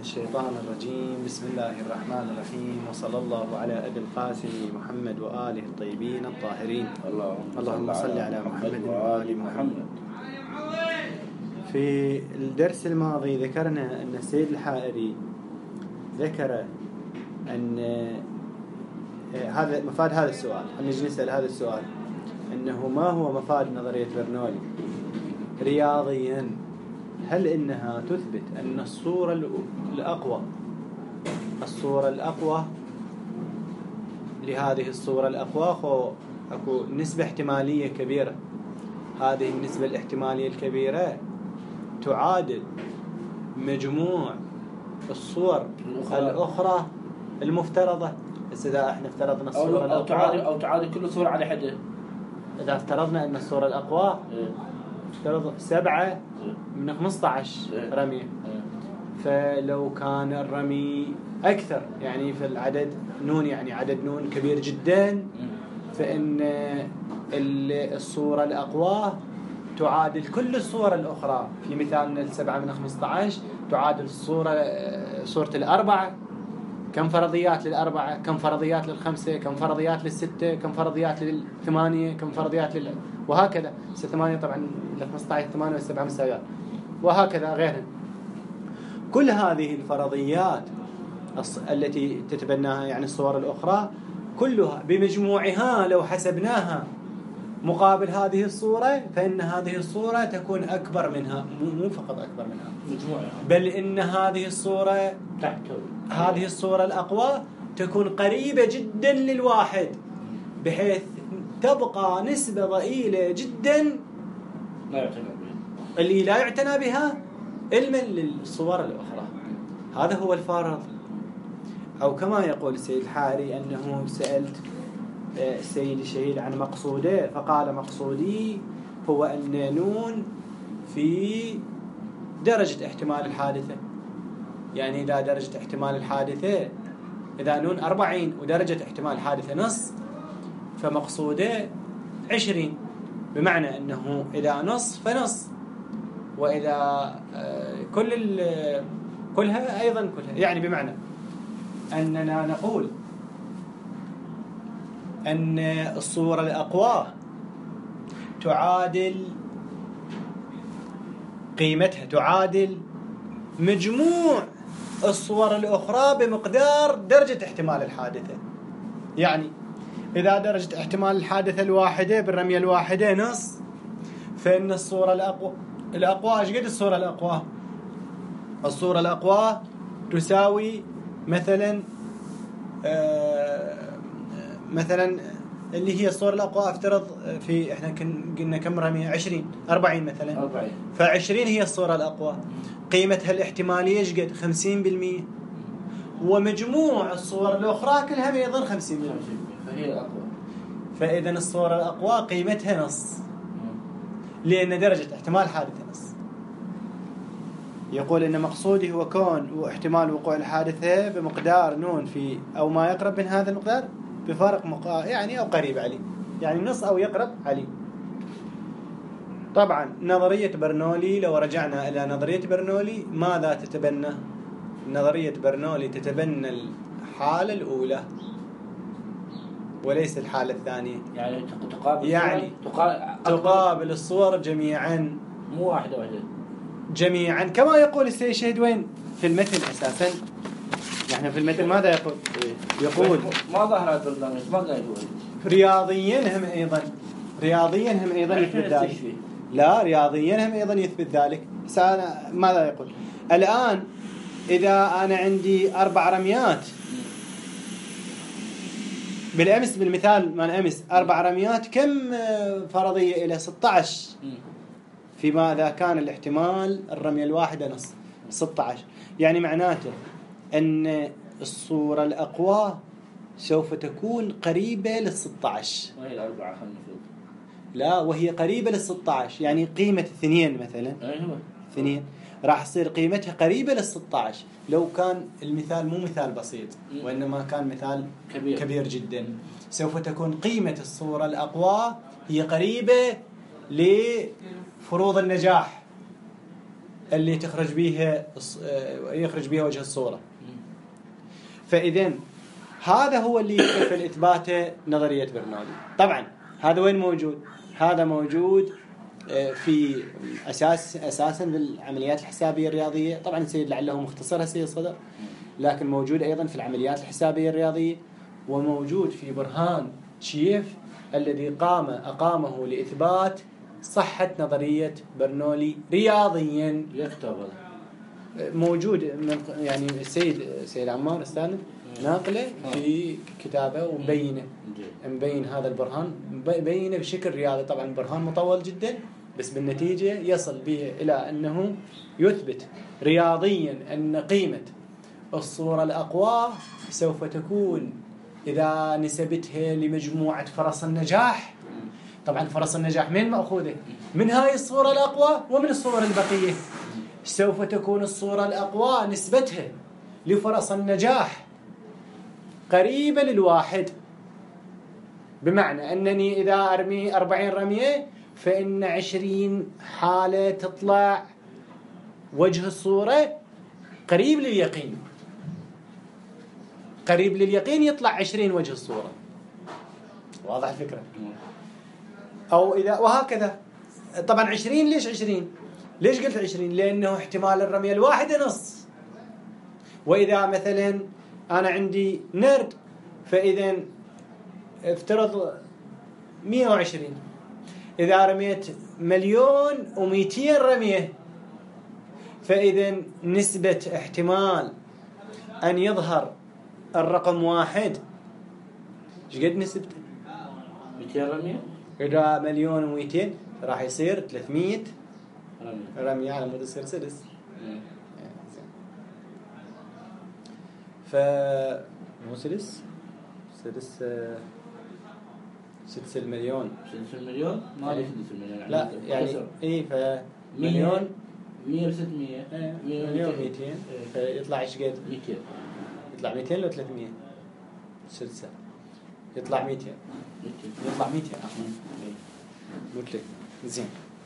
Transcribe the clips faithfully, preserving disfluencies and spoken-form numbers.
الشيطان الرجيم. بسم الله الرحمن الرحيم، وصلى الله على أبي القاسم محمد وآله الطيبين الطاهرين. اللهم صل على محمد وآل محمد. في الدرس الماضي ذكرنا أن السيد الحائري ذكر أن هذا مفاد هذا السؤال. نجي نسأل هذا السؤال، أنه ما هو مفاد نظرية برنولي رياضيا؟ هل إنها تثبت أن الصورة الأقوى الصورة الأقوى لهذه الصورة الأقوى أكو نسبة احتمالية كبيرة، هذه النسبة الاحتمالية الكبيرة تعادل مجموع الصور الأخرى, الأخرى المفترضة. بس إذا احنا افترضنا الصورة أو, أو تعادل أو تعادل كل صورة على حدة. إذا افترضنا أن الصورة الأقوى افترض سبعة من خمسة عشر رمية، فلو كان الرمي أكثر يعني في العدد نون، يعني عدد نون كبير جدا، فإن الصورة الأقوى تعادل كل الصور الأخرى. في مثالنا السبعة من خمسة عشر تعادل الصورة صورة الأربعة. كم فرضيات للأربعة، كم فرضيات للخمسة، كم فرضيات للستة، كم فرضيات للثمانية، كم فرضيات لل... وهكذا. ثمانية طبعا لخمسة عشر ثمانية والسبعة مساويات، وهكذا غيرها. كل هذه الفرضيات التي تتبناها يعني الصور الأخرى كلها بمجموعها لو حسبناها مقابل هذه الصورة، فإن هذه الصورة تكون أكبر منها، مو فقط أكبر منها مجموعها، بل إن هذه الصورة هذه الصورة الأقوى تكون قريبة جدا للواحد، بحيث تبقى نسبة ضئيلة جدا لا يعتنى بها اللي لا يعتنى بها علما للصور الأخرى. هذا هو الفارض. أو كما يقول السيد الحائري أنه سألت السيد الشهيد عن مقصوده، فقال مقصودي هو أن نون في درجة احتمال الحادثة. يعني إذا درجة احتمال الحادثة إذا نون أربعين ودرجة احتمال الحادثة نص، فمقصوده عشرين، بمعنى أنه إذا نص فنص، وإذا كل كلها أيضا كلها. يعني بمعنى أننا نقول أن الصورة الأقوى تعادل قيمتها تعادل مجموع الصور الأخرى بمقدار درجة احتمال الحادثة. يعني إذا درجة احتمال الحادثة الواحدة بالرمية الواحدة نص، فإن الصورة الأقوى الأقوى إيش قد الصورة الأقوى؟ الصورة الأقوى تساوي مثلا آه مثلا اللي هي الصورة الأقوى افترض في احنا قلنا كم رمية؟ عشرين أربعين مثلا أربعين. فعشرين هي الصورة الأقوى، قيمتها الاحتمالية ايش قد؟ خمسين بالمية، ومجموع الصور الأخرى كلها أيضا خمسين بالمية، فهي الأقوى. فإذا الصورة الأقوى قيمتها نص، لأن درجة احتمال حادثة نص. يقول إن مقصودي هو كون واحتمال وقوع الحادثة بمقدار نون في أو ما يقرب من هذا المقدار بفارق مقا... يعني أو قريب عليه، يعني نص أو يقرب عليه. طبعا نظرية برنولي، لو رجعنا إلى نظرية برنولي ماذا تتبنى؟ نظرية برنولي تتبنى الحالة الأولى وليس الحالة الثانية. يعني تقابل يعني تقا... تقابل الصور جميعا، مو واحدة واحدة، جميعا كما يقول السيد شهيد وين في المثل أساسا. يعني في المثل ماذا يقول؟ يقول ما ظهر هذا البرنامج، ما قال هو رياضيا هم أيضا رياضيا هم أيضا يثبت ذلك. لا، رياضيا هم أيضا يثبت ذلك. سأنا ماذا يقول الآن؟ إذا أنا عندي أربع رميات بالأمس، بالمثال مال أمس أربع رميات، كم فرضية إلى ستة عشر، فيما إذا كان الاحتمال الرمية الواحدة نص ستة عشر. يعني معناته أن الصورة الأقوى سوف تكون قريبة للستة عشر، وهي الأربعة خلنا نفرض. لا، وهي قريبة للستة عشر، يعني قيمة اثنين مثلا أيوة اثنين راح تصير قيمتها قريبة للستة عشر. لو كان المثال مو مثال بسيط وإنما كان مثال كبير, كبير جدا، سوف تكون قيمة الصورة الأقوى هي قريبة لفروض النجاح. اللي تخرج بيها يخرج بيها وجه الصورة. فإذن هذا هو اللي يكفل إثباته نظرية برنولي. طبعا هذا وين موجود؟ هذا موجود في أساس أساسا بالعمليات الحسابية الرياضية. طبعا السيد لعله مختصرها سيد صدر، لكن موجود أيضا في العمليات الحسابية الرياضية، وموجود في برهان تشييف الذي قام أقامه لإثبات صحة نظرية برنولي رياضيا. يكتب موجود من يعني السيد سيد عمار استاذ ناقله في كتابه ومبينه مبين هذا البرهان مبينه بشكل رياضي. طبعا برهان مطول جدا، بس بالنتيجة يصل به إلى أنه يثبت رياضيا أن قيمة الصورة الأقوى سوف تكون إذا نسبتها لمجموعة فرص النجاح. طبعا فرص النجاح من مأخوذة؟ من هاي الصورة الأقوى ومن الصور البقية. سوف تكون الصورة الأقوى نسبتها لفرص النجاح قريبة للواحد، بمعنى أنني إذا أرمي أربعين رمية فإن عشرين حالة تطلع وجه الصورة قريب لليقين، قريب لليقين يطلع عشرين وجه الصورة. واضح الفكرة؟ أو إذا وهكذا. طبعا عشرين ليش عشرين؟ ليش قلت عشرين؟ لأنه احتمال الرمية الواحدة نص. وإذا مثلا أنا عندي نرد فإذا افترض مئة وعشرين، إذا رميت مليون ومئتين رمية فإذا نسبة احتمال أن يظهر الرقم واحد ايش قد نسبته؟ مئتين رمية. إذا مليون ومئتين راح يصير ثلاثمئة رمية رمية على مود يصير سدس. ف مو سدس سدس سدس المليون سدس المليون ما لي سدس المليون. لا يعني اي ف مليون مية وستمية مليون مئتين فيطلع ايش قد؟ مئتين. يطلع مئتين لو ثلاثمئة سدسة يطلع مئتين يطلع مئتين قلت لك زين.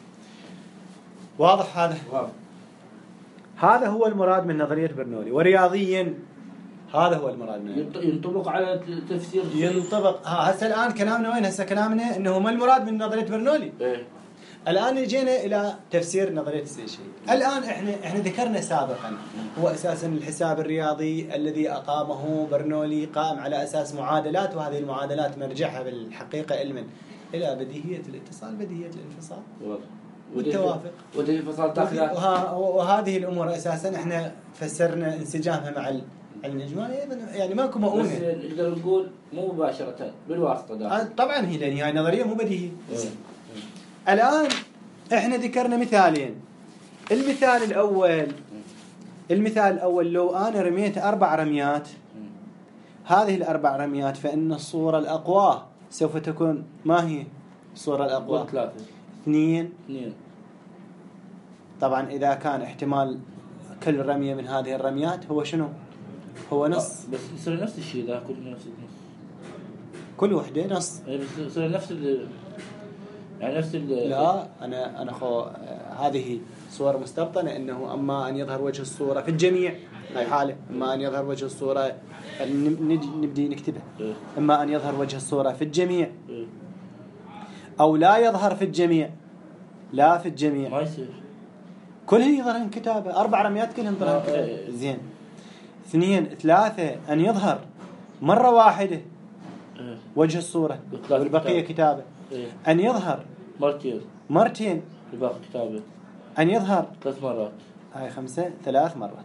واضح هذا؟ واضح. هذا هو المراد من نظرية برنولي، ورياضيا هذا هو المراد منه. ينطبق على تفسير ينطبق. ها هسه الآن كلامنا وين؟ هسه كلامنا إنه ما المراد من نظرية برنولي. إيه؟ الآن جينا إلى تفسير نظرية السيشي. الآن إحنا إحنا ذكرنا سابقا هو أساسا الحساب الرياضي الذي أقامه برنولي قائم على أساس معادلات، وهذه المعادلات مرجعها بالحقيقة علما إلى بديهية الاتصال، بديهية الانفصال والتوافق ودي الانفصال تاخذ. وهذه الأمور أساسا إحنا فسرنا انسجامها مع العلم الإجمالي. يعني ماكو مؤونة، بس نقدر نقول مو مباشرة بالواسطة داخل. طبعا هي لأن هاي نظرية مو بديهية. الآن إحنا ذكرنا مثالين. المثال الأول المثال الأول لو أنا رميت أربع رميات، هذه الأربع رميات فإن الصورة الأقوى سوف تكون ما هي الصورة الأقوى؟ ثلاثة اثنين. اثنين طبعا إذا كان احتمال كل رمية من هذه الرميات هو شنو؟ هو نص. بس يصير نفس الشيء ذا كل نفس النص. كل وحدة نص. بس يصير نفس ال يعني نفس ال لا أنا أنا خو هذه صور مستبطنة، إنه أما أن يظهر وجه الصورة في الجميع هاي حالة، أما أن يظهر وجه الصورة نبدي نكتبها، أما أن يظهر وجه الصورة في الجميع أو لا يظهر في الجميع. لا في الجميع ما يصير كلهن يظهرن كتابة. أربع رميات كلهن يظهرن كتابة. زين. اثنين ثلاثة أن يظهر مرة واحدة وجه الصورة والبقية كتابة. أن يظهر مرتين مرتين الباقي كتابة. أن يظهر ثلاث مرات. هاي خمسة ثلاث مرات.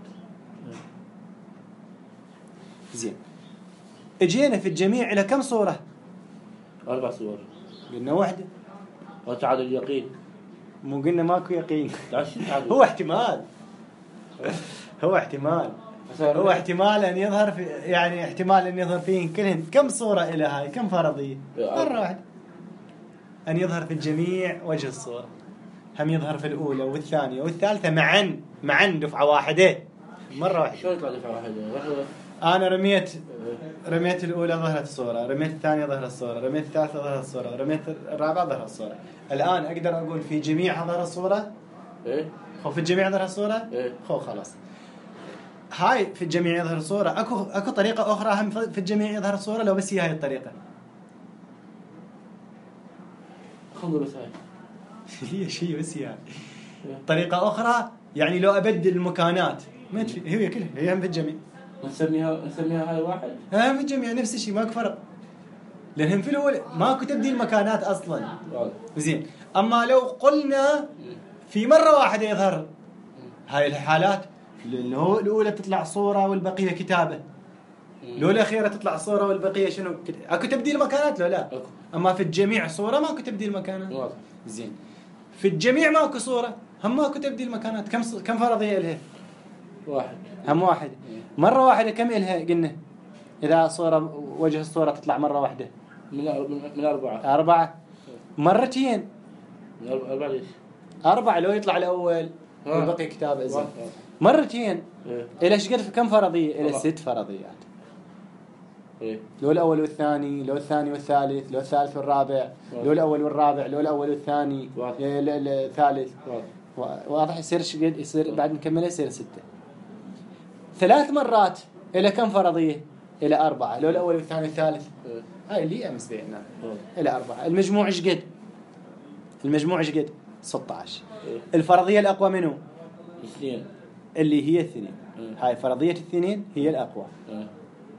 زين. اجينا في الجميع إلى كم صورة؟ أربع صور. قلنا واحدة. وتعادل اليقين. مو قلنا ماكو يقين. هو هو احتمال هو احتمال هو احتمال أن يظهر في يعني احتمال أن يظهر فيه كلهن كم صورة إلى هاي كم فرضية؟ مرة واحدة. أن يظهر في الجميع وجه الصورة، هم يظهر في الأولى والثانية والثالثة معا معا دفعة واحدة مرة واحدة. شو يطلع دفعة واحدة؟ أنا رميت رميت الأولى ظهرت الصورة، رميت الثانية ظهرت الصورة، رميت الثالثة ظهرت الصورة، رميت الرابعة ظهرت الصورة. الآن أقدر أقول في جميع ظهر الصورة؟ إيه؟ خو في الجميع يظهر الصورة إيه. خو خلاص هاي في الجميع يظهر الصورة اكو اكو طريقة اخرى هم في الجميع يظهر الصورة لو بس هي هاي الطريقة خذوا بس هاي هي شيء بس هي طريقة اخرى يعني لو ابدل المكانات ما تفي هي كلها هي هم في الجميع نسميها نسميها هاي واحد هم في الجميع نفس الشيء ماكو فرق لأنهم في الأول ماكو تبديل مكانات أصلا زين أما لو قلنا في مرة واحدة يظهر هاي الحالات لأنه الأولى تطلع صورة والبقية كتابة لو الأخيرة تطلع صورة والبقية شنو أكو تبديل مكانات لو لا أما في الجميع صورة ماكو تبديل مكانات زين في الجميع ماكو صورة هم ماكو تبديل مكانات كم ص... كم فرضية لها واحد هم واحد مرة واحدة كم إلها قلنا إذا صورة وجه الصورة تطلع مرة واحدة من من أربعة أربعة مرتين من أربعة ليش أربعة لو يطلع الأول والبقي كتاب أزين مرتين إيه. إلى إيش قد كم فرضية إلى ست فرضيات إيه. لو الأول والثاني لو الثاني والثالث لو الثالث والرابع لو الأول والرابع لو الأول والثاني الثالث واضح يصير إيش قد يصير بعد نكمله يصير ستة ثلاث مرات إلى كم فرضية إلى أربعة لو الأول والثاني والثالث إيه. هاي اللي أمس بيعنا إلى أربعة المجموع إيش قد المجموع إيش قد ستة عشر إيه. الفرضية الأقوى منه اثنين اللي هي الاثنين إيه. هاي فرضية الاثنين هي الأقوى إيه.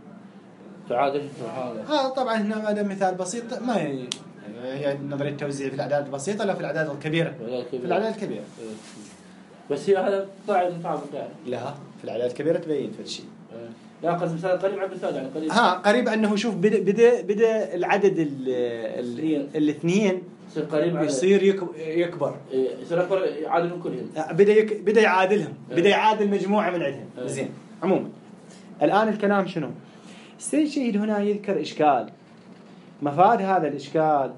تعادل تعادل ها طبعا هنا هذا مثال بسيط ما يعني هي نظرية توزيع في الأعداد البسيطة لا في الأعداد الكبيرة في الأعداد الكبيرة إيه. بس هي هذا طاعد مطابق يعني لا في الأعداد الكبيرة تبين في الشيء إيه. لا قصد مثال قريب عن مثال يعني قريب ها قريب أنه شوف بدأ بدأ بدأ العدد ال ال الاثنين يصير قريب يصير يكبر يصير أكبر يعادلهم كلهم بدأ يك بدأ يعادلهم بدأ يعادل مجموعة من عندهم زين عموما الآن الكلام شنو السيد الشهيد هنا يذكر إشكال مفاد هذا الإشكال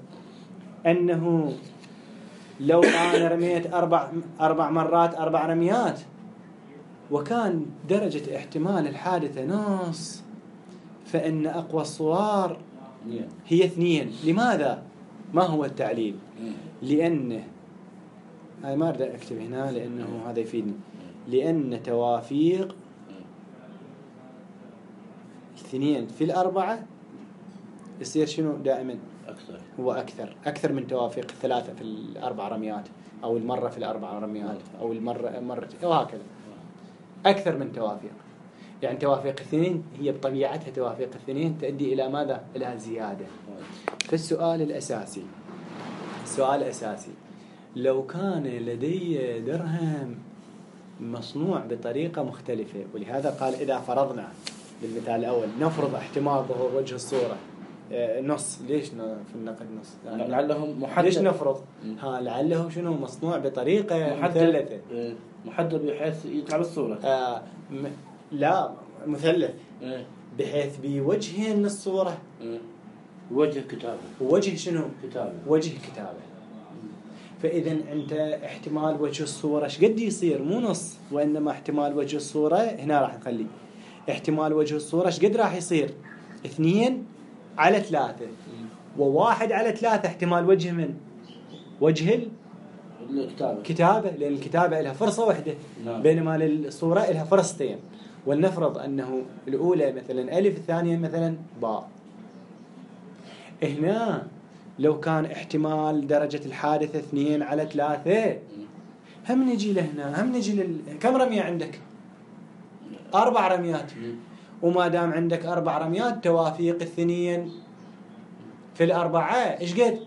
أنه لو أنا رميت أربع أربع مرات أربع رميات وكان درجة احتمال الحادثة نص فإن أقوى الصور هي اثنين لماذا؟ ما هو التعليل؟ لأنه هاي ما أريد أكتب هنا لأنه هذا يفيدني لأن توافيق اثنين في الأربعة يصير شنو دائما أكثر هو أكثر أكثر من توافيق الثلاثة في الأربع رميات أو المرة في الأربع رميات أو المرة مرة وهكذا أكثر من توافيق يعني توافيق اثنين هي بطبيعتها توافيق اثنين تؤدي إلى ماذا؟ إلى زيادة فالسؤال الأساسي السؤال الأساسي لو كان لدي درهم مصنوع بطريقة مختلفة ولهذا قال إذا فرضنا بالمثال الأول نفرض احتمال ظهور وجه الصورة نص ليش في النقد نص لعلهم محدد ليش نفرض ها لعله شنو مصنوع بطريقة مثلثة محدد بحيث يطلع بالصورة آه م... لا مثلث إيه؟ بحيث بوجهين للصورة إيه؟ وجه كتابة وجه شنو كتابة وجه كتابة فإذا أنت احتمال وجه الصورة ايش قد يصير مو نص وإنما احتمال وجه الصورة هنا راح نخلي احتمال وجه الصورة ايش قد راح يصير اثنين على ثلاثة وواحد على ثلاثة احتمال وجه من وجه الكتابة كتابة لأن الكتابة لها فرصة واحدة نعم. بينما الصورة لها فرصتين ولنفرض أنه الأولى مثلا ألف الثانية مثلا باء هنا لو كان احتمال درجة الحادثة اثنين على ثلاثة هم نجي لهنا هم نجي لل... كم رمية عندك أربع رميات وما دام عندك أربع رميات توافيق اثنين في الأربعة إيش قد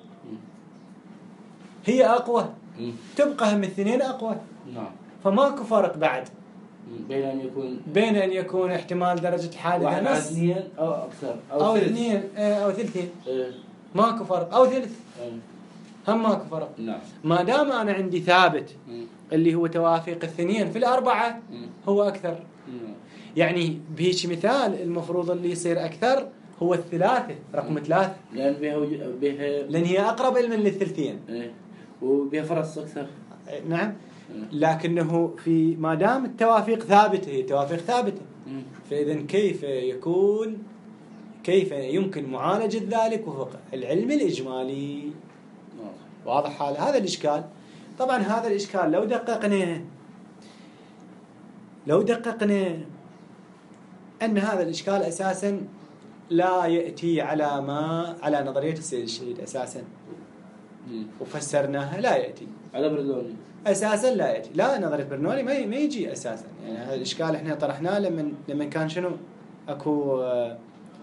هي أقوى تبقى هم الاثنين أقوى نعم فماكو فرق بعد بين أن يكون بين أن يكون احتمال درجة الحادثة نص اثنين أو أكثر أو, أو اثنين أو ثلثين إيه. ماكو فرق أو ثلث إيه. هم ماكو فرق نعم ما دام أنا عندي ثابت مم. اللي هو توافيق الاثنين في الأربعة مم. هو أكثر مم. يعني بهيش مثال المفروض اللي يصير أكثر هو الثلاثة رقم ثلاثة لأن بها وج... بها لأن هي أقرب علما للثلثين إيه. وبها فرص أكثر نعم لكنه في ما دام التوافيق ثابتة هي توافيق ثابتة مم. فإذا كيف يكون كيف يمكن معالجة ذلك وفق العلم الإجمالي نعم. واضح حال هذا الإشكال طبعا هذا الإشكال لو دققنا لو دققنا أن هذا الإشكال أساسا لا يأتي على ما على نظرية السيد الشهيد أساسا، وفسرناها لا يأتي على برنولي أساسا، لا يأتي لا نظرية برنولي ما ما يجي أساسا. يعني هذا الإشكال إحنا طرحناه لما لما كان شنو أكو آه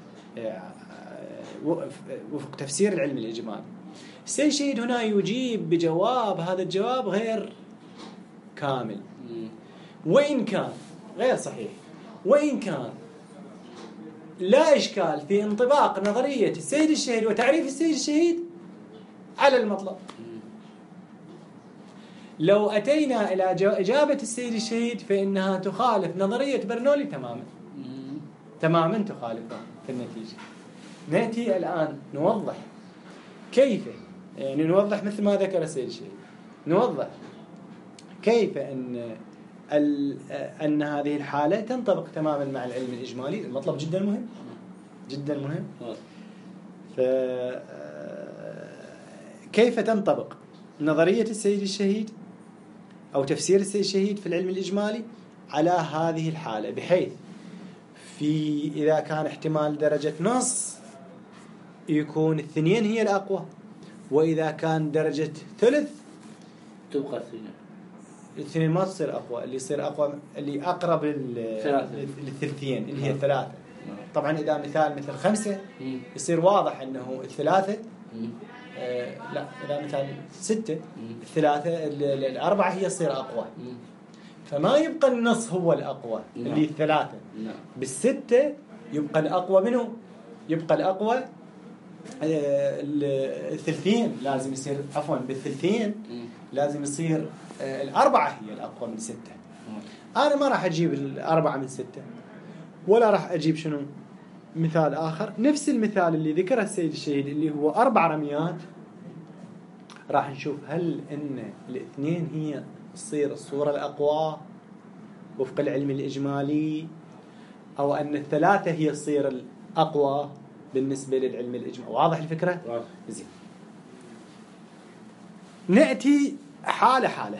وفق تفسير العلم الإجمالي. السيد الشهيد هنا يجيب بجواب، هذا الجواب غير كامل وإن كان غير صحيح، وإن كان لا إشكال في انطباق نظرية السيد الشهيد وتعريف السيد الشهيد على المطلب. لو أتينا إلى إجابة السيد الشهيد فإنها تخالف نظرية برنولي تماما تماما تخالفها في النتيجة. نأتي الآن نوضح كيف، يعني نوضح مثل ما ذكر السيد الشهيد، نوضح كيف أن أن هذه الحالة تنطبق تماما مع العلم الإجمالي. المطلب جدا مهم جدا مهم. فكيف تنطبق نظرية السيد الشهيد أو تفسير السيد الشهيد في العلم الإجمالي على هذه الحالة، بحيث في إذا كان احتمال درجة نص يكون الاثنين هي الأقوى، وإذا كان درجة ثلث تبقى اثنين الاثنين ما تصير أقوى، اللي يصير أقوى اللي أقرب للثلثين اللي هي الثلاثة. طبعا إذا مثال مثل خمسة يصير واضح أنه الثلاثة آه لا إذا مثال ستة الثلاثة الأربعة هي تصير أقوى، فما يبقى النص هو الأقوى اللي الثلاثة، بالستة يبقى الأقوى منه، يبقى الأقوى آه الثلثين لازم يصير عفوا بالثلثين لازم يصير آه الأربعة هي الأقوى من ستة. أنا ما راح أجيب الأربعة من ستة ولا راح أجيب شنو مثال آخر، نفس المثال اللي ذكره السيد الشهيد اللي هو أربع رميات، راح نشوف هل إن الاثنين هي تصير الصورة الأقوى وفق العلم الإجمالي، أو أن الثلاثة هي تصير الأقوى بالنسبة للعلم الإجمالي. واضح الفكرة؟ واضح. زين. نأتي حالة حالة.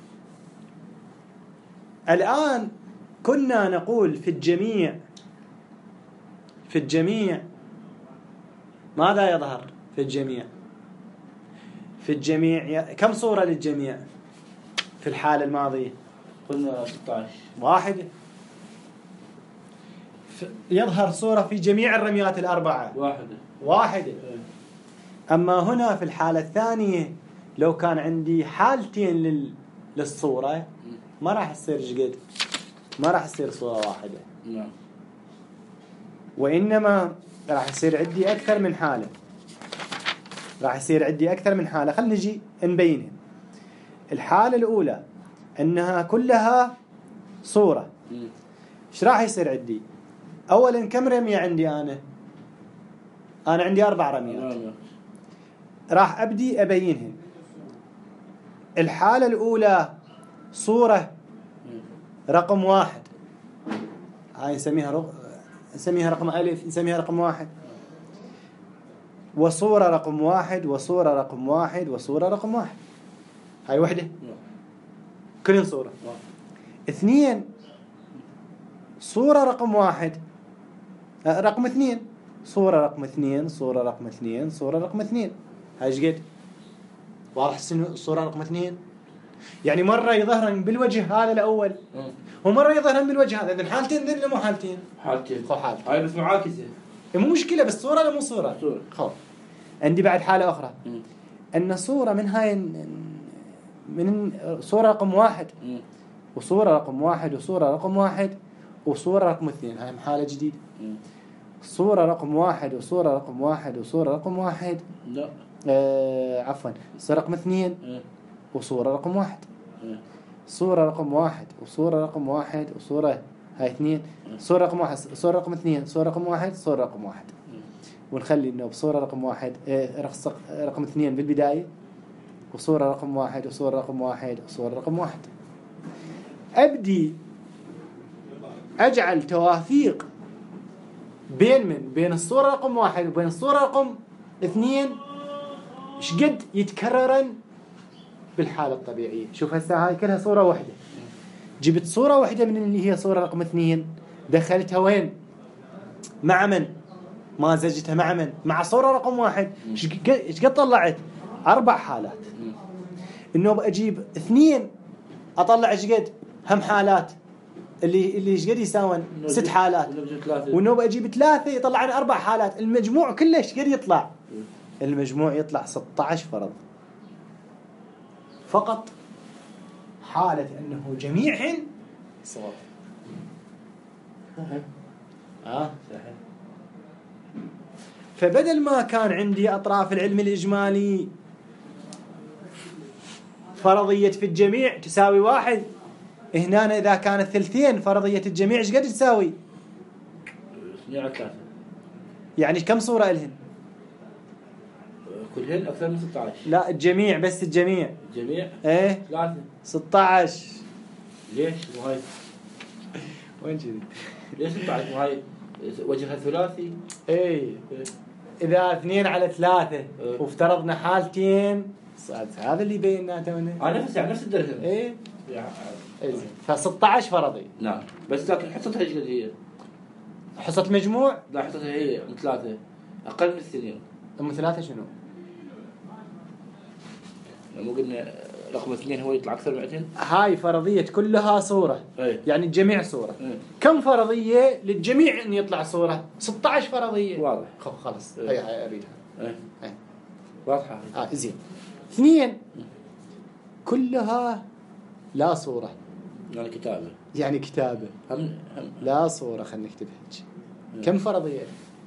الآن كنا نقول في الجميع في الجميع ماذا يظهر في الجميع؟ في الجميع كم صورة للجميع في الحالة الماضية؟ قلنا ستة عشر واحدة. يظهر صورة في جميع الرميات الأربعة واحدة واحدة. أما هنا في الحالة الثانية لو كان عندي حالتين لل... للصورة ما راح يصير جقد، ما راح يصير صورة واحدة. نعم. وإنما راح يصير عندي أكثر من حالة، راح يصير عندي أكثر من حالة. خلنا نجي نبينها. الحالة الأولى أنها كلها صورة. إيش راح يصير عندي؟ أولا كم رمية عندي أنا؟ أنا عندي أربع رميات، راح أبدي أبينهن. الحالة الأولى صورة رقم واحد، هاي نسميها رق... نسميها رقم ألف، نسميها رقم واحد، وصورة رقم واحد، وصورة رقم واحد، وصورة رقم واحد. هاي وحدة كلهم صورة. اثنين صورة رقم واحد رقم اثنين، صورة رقم اثنين، صورة رقم اثنين، صورة رقم اثنين. هاي ايش قد؟ واضح الصورة رقم اثنين، يعني مرة يظهرن بالوجه هذا الأول ومرة يظهرن بالوجه هذا. إذن حالتين ذن مو حالتين؟ حالتين. خو حالتين. هاي بس معاكسة. مو مشكلة، بس صورة ولا مو صورة؟ صورة. خو. عندي بعد حالة أخرى م. أن صورة من هاي من صورة رقم واحد م. وصورة رقم واحد وصورة رقم واحد وصورة رقم اثنين. هاي حالة جديدة. م. صورة رقم واحد وصورة رقم واحد وصورة رقم واحد. لا. آه عفوا صورة رقم اثنين م. وصورة رقم واحد. م. صورة رقم واحد وصورة رقم واحد وصورة هاي اثنين. صورة رقم واحد، صورة رقم اثنين، صورة رقم واحد، صورة رقم واحد. ونخلي إنه بصورة رقم واحد آه رقم اثنين بالبداية، وصورة رقم واحد وصورة رقم واحد وصورة رقم واحد. أبدي أجعل توافيق بين من بين الصورة رقم واحد وبين الصورة رقم اثنين شقد يتكررن بالحالة الطبيعية. شوف هسه هاي كلها صورة واحدة، جبت صورة واحدة من اللي هي صورة رقم اثنين، دخلتها وين؟ مع من؟ ما زجتها مع من؟ مع صورة رقم واحد. ايش قد طلعت؟ أربع حالات. إنه بأجيب اثنين أطلع ايش قد؟ هم حالات اللي اللي ايش قد يساوون؟ ست حالات. وإنه بأجيب ثلاثة يطلع لنا أربع حالات. المجموع كله ايش قد يطلع؟ المجموع يطلع ستة عشر فرض. فقط حالة أنه جميعهن صور. صحيح. آه. صحيح. فبدل ما كان عندي أطراف العلم الإجمالي فرضية في الجميع تساوي واحد، هنا إذا كانت ثلثين فرضية الجميع ايش قد تساوي؟ اثنين على ثلاثة. يعني كم صورة إلهن؟ كلهن أكثر من ستة عشر. لا الجميع بس الجميع. الجميع. إيه. ثلاثة. ستة عشر. ليش؟ وهاي. وين كذي؟ ليش ستة عشر؟ وهاي وجهها ثلاثي. إيه. إيه. إذا اثنين على ثلاثة إيه. وافترضنا حالتين هذا اللي بيناته هنا. على نفس يعني نفس الدرهم. إيه. يعني. إيه. فستة عشر فرضي. نعم. بس لكن حصتها ايش قد هي؟ حصة المجموع؟ لا حصتها هي من ثلاثة أقل من اثنين. من ثلاثة شنو؟ مو قلنا رقم اثنين هو يطلع أكثر من اثنين؟ هاي فرضية كلها صورة. أي. يعني الجميع صورة. أي. كم فرضية للجميع أن يطلع صورة؟ ستة عشر فرضية. واضح. خلاص. أي. هاي هاي أريدها. أي. أي. واضحة. آه زين. اثنين كلها لا صورة. يعني كتابة. يعني كتابة. هم هم. لا صورة خلينا نكتبها. كم فرضية؟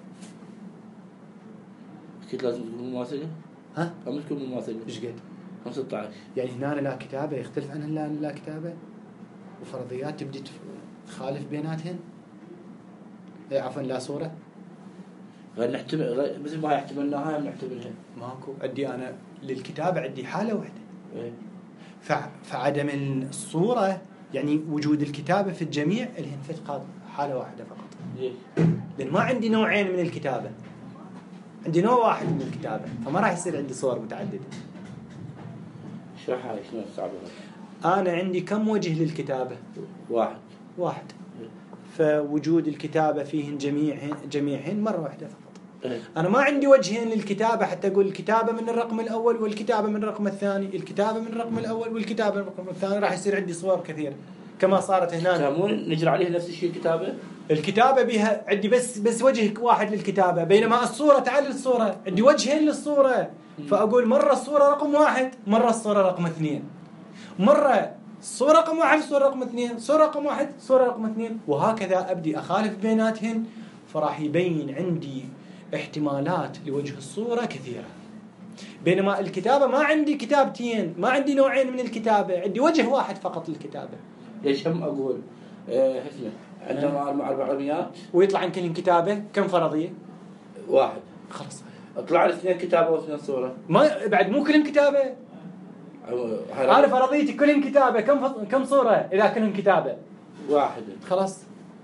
أكيد لازم تكون مماثلة. ها؟ هم تكون مماثلة. إيش قد؟ هم ستة عشر. يعني هنا لا كتابة يختلف عنها لا لا كتابة، وفرضيات تبدي تخالف بيناتهن. إيه عفوا لا صورة. غير نحتمل غير مثل ما احتملناها نحتملها. ماكو. عندي أنا للكتابة عندي حالة واحدة. إيه. فعدم الصورة يعني وجود الكتابة في الجميع الهن فقط حالة واحدة فقط. ليش؟ لأن ما عندي نوعين من الكتابة، عندي نوع واحد من الكتابة، فما راح يصير عندي صور متعددة. اشرحها شلون صعبة. أنا عندي كم وجه للكتابة؟ واحد. واحد. فوجود الكتابة فيهن جميعهن جميعهن مرة واحدة فقط. إيه. أنا ما عندي وجهين للكتابة حتى أقول الكتابة من الرقم الأول والكتابة من الرقم الثاني، الكتابة من الرقم الأول والكتابة من الرقم الثاني، راح يصير عندي صور كثيرة كما صارت هنا. مو نجري عليه نفس الشيء الكتابة. الكتابة بها عندي بس بس وجه واحد للكتابة، بينما الصورة تعال الصورة عندي وجهين للصورة. فأقول مرة الصورة رقم واحد، مرة الصورة رقم اثنين، مرة صورة رقم واحد صورة رقم اثنين، صورة رقم واحد صورة رقم اثنين، وهكذا أبدي أخالف بيناتهن، فراح يبين عندي احتمالات لوجه الصورة كثيرة. بينما الكتابة ما عندي كتابتين، ما عندي نوعين من الكتابة، عندي وجه واحد فقط للكتابة. ليش هم أقول إيه اسمه عندنا أربع رميات ويطلع عن كل كتابة كم فرضية؟ واحد. خلاص اطلع لي اثنين كتابة واثنين صورة. ما بعد مو كلهم كتابة. أنا فرضيتي كلهم كتابة، كم ف... كم صورة إذا كلهم كتابة؟ واحدة. خلاص.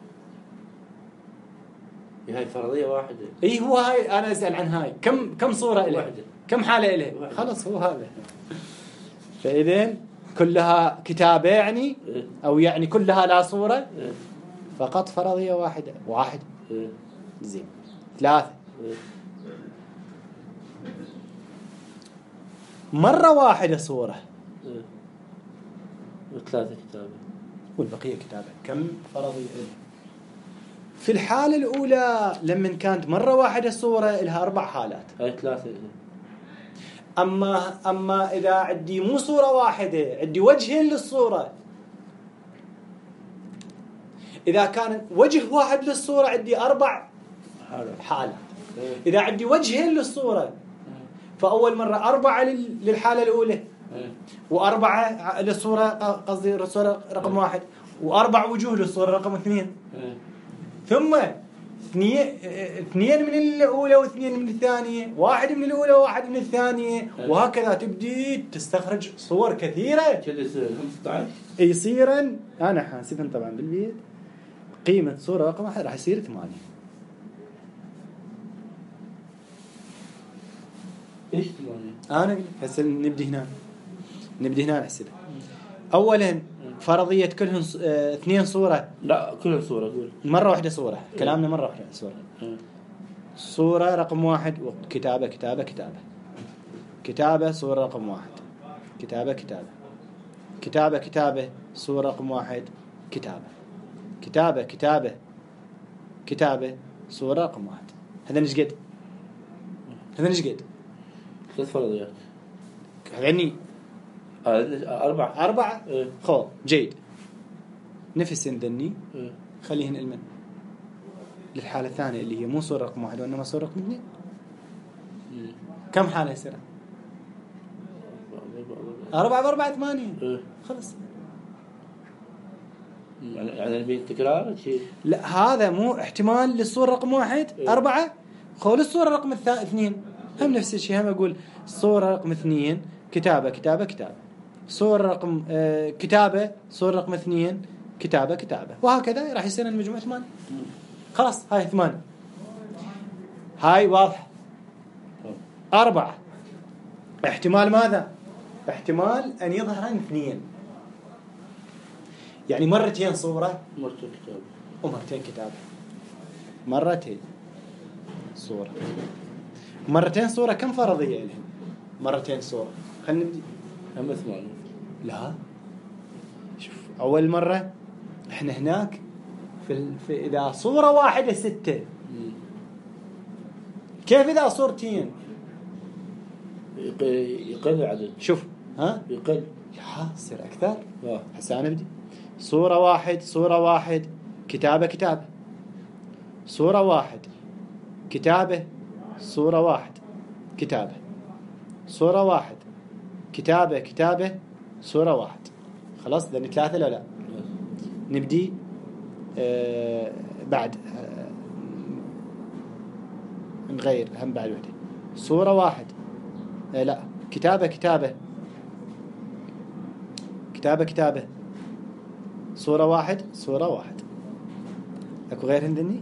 هاي فرضية واحدة. إيه هو هاي أنا أسأل عن هاي كم كم صورة إله؟ واحدة. كم حالة إله؟ خلاص هو هذا. فإذن كلها كتابة يعني أو يعني كلها لا صورة فقط فرضية واحدة. واحد. زين. ثلاثة. مرة واحدة صورة. وثلاثة كتابة. والبقية كتابة. كم فرضية إله؟ في الحالة الأولى لما كانت مرة واحدة صورة لها أربع حالات. هاي ثلاثة. أما أما إذا عندي مو صورة واحدة عندي وجهين للصورة، إذا كان وجه واحد للصورة عندي أربع حالات. إذا عندي وجهين للصورة فأول مرة أربعة للحالة الأولى وأربعة للصورة قصدي الصورة رقم واحد وأربع وجوه للصورة رقم اثنين، ثم اثنين اثنين من الأولى واثنين من الثانية، واحد من الأولى وواحد من الثانية، وهكذا تبدي تستخرج صور كثيرة. كذا خمسة عشر. يصير أنا حاسبا طبعا بالبيت قيمة صورة رقم واحد راح يصير ثمانية. إيش ثمانية؟ أنا هسه نبدي هنا نبدي هنا نحسبها. أولا فرضية كلهم ص- آه، اثنين صورة. لا كلها صورة قول. مرة واحدة صورة، كلامنا مرة واحدة صورة. إيه. صورة رقم واحد، وكتابة كتابة كتابة كتابة صورة رقم واحد، كتابة كتابة كتابة كتابة صورة رقم واحد، كتابة كتابة كتابة كتابة صورة رقم واحد. هذا نش قد هذا نش قد ثلاث فرضيات. غني آه أربعة. أربعة. إيه. خو جيد. نفس ذني إيه. خليهن المن للحالة الثانية اللي هي مو صورة رقم واحد وإنما صورة رقم اثنين. إيه. كم حالة يصير؟ أربعة بأربعة ثمانية. إيه. خلص. يعني يعني نبي تكرار شيء. لا هذا مو احتمال للصورة رقم واحد. إيه. أربعة. خول الصورة رقم الثاني اثنين هم نفس الشيء. هم أقول الصورة رقم اثنين كتابة كتابة كتابة، صورة رقم آه كتابة صورة رقم اثنين كتابة كتابة، وهكذا راح يصير المجموع ثمانية. خلاص هاي ثمانية، هاي واضحة. أربعة احتمال ماذا؟ احتمال أن يظهرن اثنين، يعني مرتين صورة مرتين كتابة ومرتين كتابة. مرتين صورة مرتين صورة كم فرضية لهم؟ مرتين صورة. خلينا نبدي. هم ثمانية. لا شوف، أول مرة إحنا هناك في, ال... في إذا صورة واحدة ستة. مم. كيف إذا صورتين؟ يق- يقل العدد. شوف ها يقل. ها يصير أكثر. آه. هسه أنا بدي صورة واحد صورة واحد كتابة كتابة، صورة واحد كتابة صورة واحد كتابة، صورة واحد كتابة كتابة صورة واحد. خلاص ذني ثلاثة لا لا. نبدي آه بعد آه نغير هم بعد وحدة. صورة واحد آه لا كتابة كتابة كتابة كتابة صورة واحد صورة واحد. اكو غير هندني؟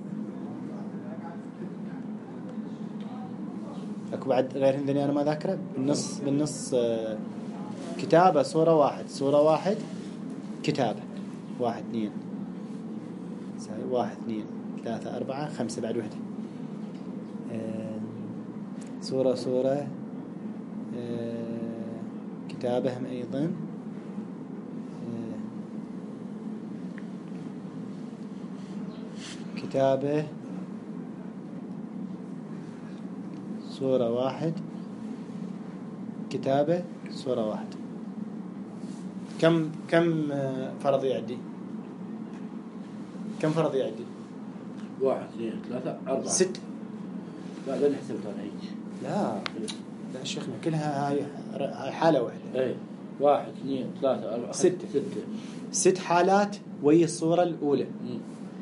اكو بعد غير هندني انا ما ذاكره؟ بالنص بالنص آه كتابة صورة واحد صورة واحد كتابة واحد اثنين واحد اثنين ثلاثة أربعة خمسة بعد وحدة. آه صورة صورة آه كتابة هم أيضا آه كتابة صورة واحد كتابة صورة واحد. كم كم فرض يعدي؟ كم فرض يعدي؟ واحد اثنين ثلاثة أربعة ستة. لا لا نحسب أنا هيك. لا لا شيخنا كلها هاي هاي حالة واحدة. إيه. واحد اثنين ثلاثة أربعة ستة. ستة. ست حالات وهي الصورة الأولى. مم.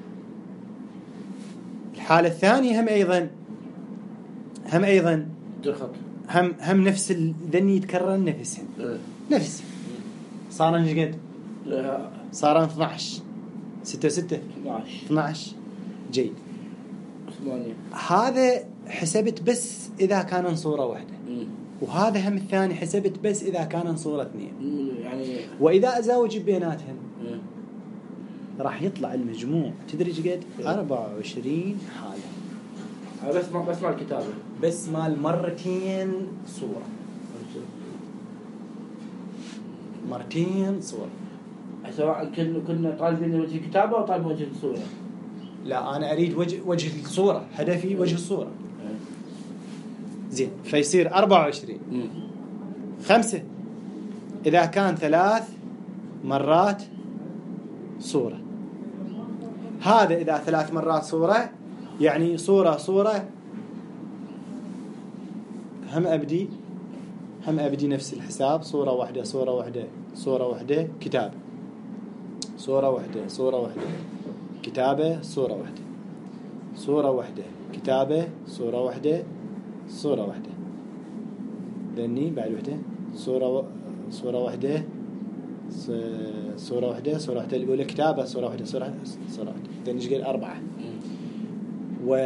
الحالة الثانية هم أيضا هم أيضا درخط. هم هم نفس الذني يتكرر نفسهم. إيه. نفس صار نجد إيه. صار اثنعش ستة ستة اثناعش. اثنعش. جيد. ثمانية. هذا حسبت بس إذا كان صورة واحدة، مم. وهذا هم الثاني حسبت بس إذا كان صورة اثنين. مم. يعني. وإذا أزاوج بيناتهم إيه. راح يطلع المجموع تدري ايش قد؟ أربعة وعشرين حالة. بس ما بس مع الكتابة. بس مال مرتين صورة. مرتين صورة. سواء كنا كنا طالبين وجه الكتابة أو طالبين وجه الصورة. لا أنا أريد وجه وجه الصورة، هدفي وجه الصورة. زين فيصير أربعة وعشرين. مم. خمسة إذا كان ثلاث مرات صورة. هذا إذا ثلاث مرات صورة يعني صورة صورة. هم أبدي هم أبدي نفس الحساب. صورة واحدة صورة واحدة صورة واحدة كتابة، صورة واحدة صورة واحدة كتابة، صورة واحدة صورة واحدة كتابة، صورة واحدة صورة واحدة. لأني بعد واحدة صورة و... صورة واحدة ص... صورة واحدة صورة واحدة الأولى كتابة، صورة واحدة صورة واحدة صورة واحدة. لأني شقل أربعة. و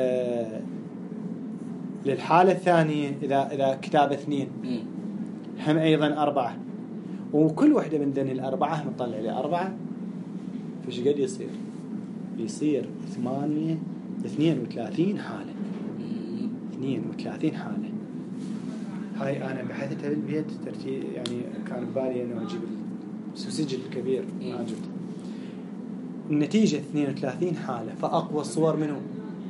للحالة الثانية إذا إذا كتابة اثنين هم أيضا أربعة. وكل واحدة من ذني الأربعة نطلع لي أربعة، فش قد يصير؟ يصير ثمانية اثنين وثلاثين حالة. اثنين وثلاثين حالة. هاي أنا بحثتها بالبيت ترتيب، يعني كان ببالي إنه أجيب السوسيج الكبير ما جبت. النتيجة اثنين وثلاثين حالة، فأقوى الصور منه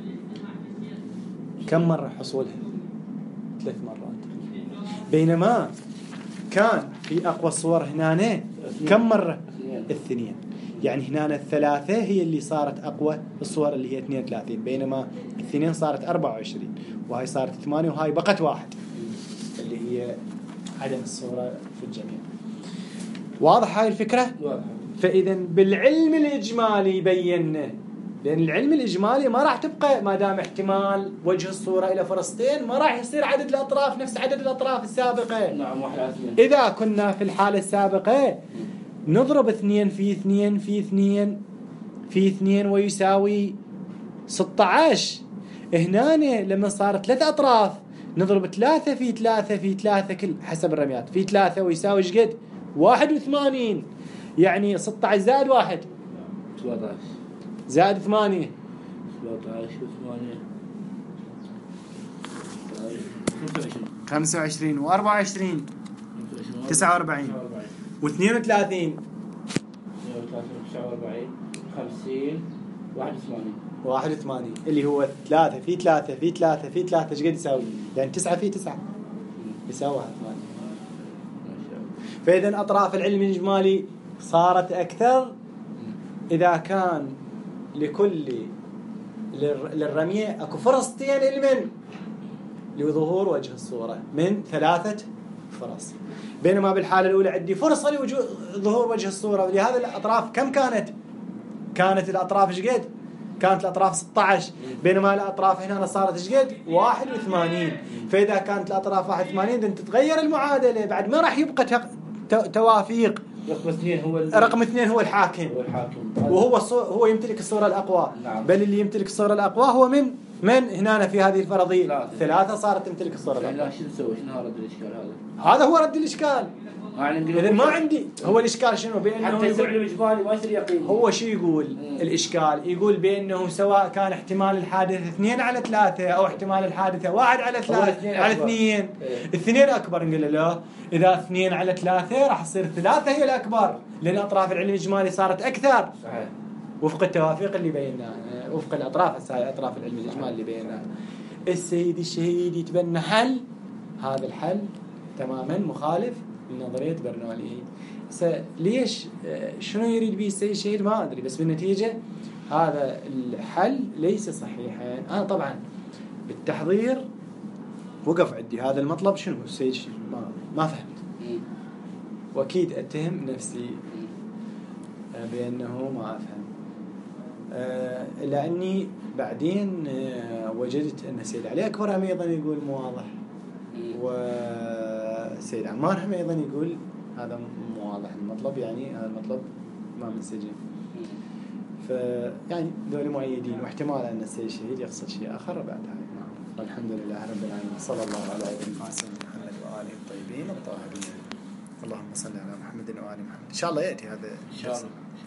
كم مرة حصولها؟ ثلاث مرات. بينما كان في أقوى الصور هنا كم مرة؟ الاثنين. يعني هنا الثلاثة هي اللي صارت أقوى الصور اللي هي اثنين وثلاثين، بينما الاثنين صارت أربعة وعشرين، وهاي صارت ثمانية، وهاي بقت واحد اللي هي عدم الصورة في الجميع. واضح هاي الفكرة؟ واضح. فإذا بالعلم الإجمالي بينا، لأن العلم الإجمالي ما راح تبقى ما دام احتمال وجه الصورة إلى فرستين، ما راح يصير عدد الأطراف نفس عدد الأطراف السابقة. نعم واحد على اثنين. إذا كنا في الحالة السابقة نضرب اثنين في اثنين في اثنين في اثنين ويساوي ستة عشر. هنا لما صارت ثلاث أطراف نضرب ثلاثة في ثلاثة في ثلاثة كل حسب الرميات في ثلاثة ويساوي ايش قد؟ واحد وثمانين. يعني ستة عشر زائد واحد سبعة عشر زائد ثمانية سبعة عشر وثمانية خمسة وعشرين وأربعة وعشرين تسعة وأربعين واثنين وثلاثين تسعة وأربعين خمسين واحد وثمانين واحد وثمانين اللي هو ثلاثة في ثلاثة في ثلاثة في ثلاثة ايش قد يساوي؟ يعني تسعة في تسعة يساوي واحد وثمانين. فإذا أطراف العلم الإجمالي صارت أكثر إذا كان لكل للرمية أكو فرصتين لمن لظهور وجه الصورة من ثلاثة فرص، بينما بالحالة الأولى عندي فرصة لظهور وجه الصورة. ولهذا الأطراف كم كانت؟ كانت الأطراف ايش قد؟ كانت الأطراف ستة عشر، بينما الأطراف هنا صارت ايش قد؟ واحد وثمانين. فإذا كانت الأطراف واحد وثمانين إذن تتغير المعادلة، بعد ما راح يبقى توافيق. رقم اثنين هو رقم اثنين هو الحاكم، هو الحاكم، وهو هو يمتلك الصورة الأقوى. نعم. بل اللي يمتلك الصورة الأقوى هو من من هنا في هذه الفرضية ثلاثة, ثلاثة صارت تمتلك الصورة الأقوى. لا شو نسوي؟ شنو رد الإشكال هذا؟ هذا هو رد الإشكال. إذا ما عندي هو الإشكال شنو؟ بأنه حتى يصير علم إجمالي ما يصير يقين. هو شو يقول؟ مم. الإشكال يقول بأنه سواء كان احتمال الحادثة اثنين على ثلاثة أو احتمال الحادثة واحد على ثلاثة على اثنين، اثنين أكبر. نقول له لا، إذا اثنين على ثلاثة راح تصير ثلاثة هي الأكبر، لأن أطراف العلم الإجمالي صارت أكثر. صحيح. وفق التوافيق اللي بيناه، وفق الأطراف أطراف العلم الإجمالي اللي بيناه. السيد الشهيد يتبنى حل، هذا الحل تماما مخالف لنظرية برنولي. ليش؟ شنو يريد به السيد الشهيد ما أدري، بس بالنتيجة هذا الحل ليس صحيحا. أنا طبعا بالتحضير وقف عندي هذا المطلب شنو السيد الشهيد ما ما فهمت، وأكيد أتهم نفسي بأنه ما أفهم، لأني بعدين وجدت أن السيد علي أكبر هم أيضا يقول مو واضح، والسيد عمار هم أيضا يقول هذا مو واضح المطلب، يعني هذا المطلب ما منسجم. فيعني ذول مؤيدين، واحتمال أن السيد الشهيد يقصد شيء آخر بعد هاي. والحمد لله رب العالمين، صلى الله على سيدنا محمد وآله الطيبين الطاهرين. اللهم صل على محمد وآل محمد. إن شاء الله يأتي هذا إن شاء الله.